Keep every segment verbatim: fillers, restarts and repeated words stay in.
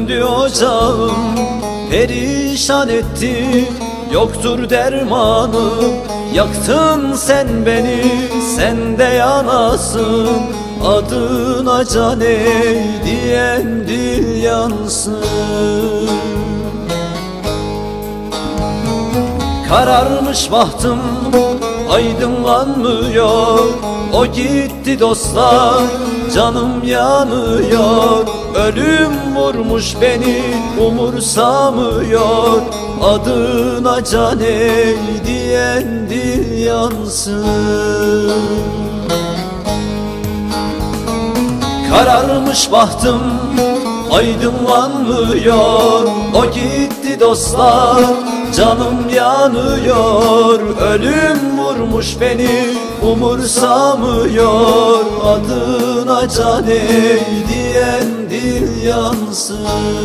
söndü ocağım, perişan etti, yoktur dermanım. Yaktın sen beni, sen de yanasın, adına can ey diyen dil yansın. Kararmış bahtım, aydınlanmıyor, o gitti dostlar, canım yanıyor. Ölüm vurmuş beni, umursamıyor, adına can ey diyen dil yansın. Kararmış bahtım, aydınlanmıyor, o gitti dostlar, canım yanıyor. Ölüm vurmuş beni, umursamıyor, adına can ey diyen dil yansın.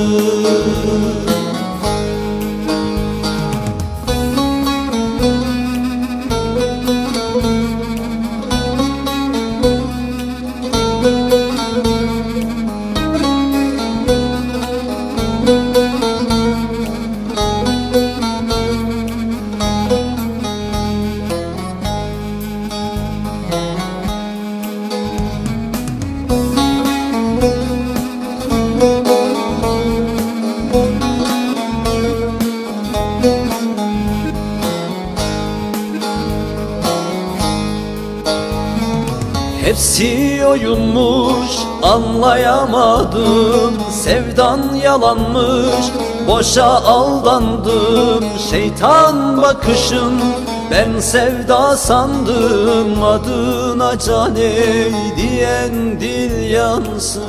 Hepsi oyunmuş, anlayamadım, sevdan yalanmış, boşa aldandım. Şeytan bakışın, ben sevda sandım, adına can ey diyen dil yansın.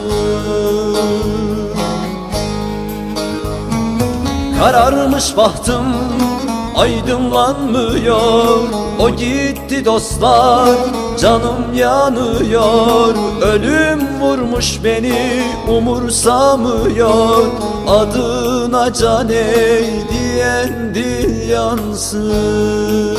Kararmış bahtım, aydınlanmıyor, o gitti dostlar, canım yanıyor. Ölüm vurmuş beni, umursamıyor, adına can ey diyen dil yansın.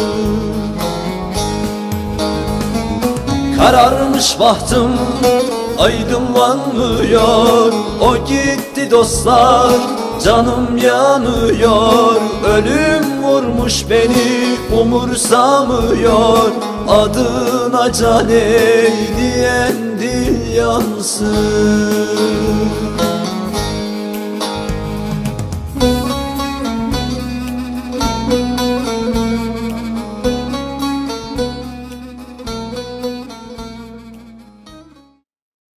Kararmış bahtım, aydınlanmıyor, o gitti dostlar, canım yanıyor. Ölüm vurmuş beni, umursamıyor, adına can ey diyen dil yansın.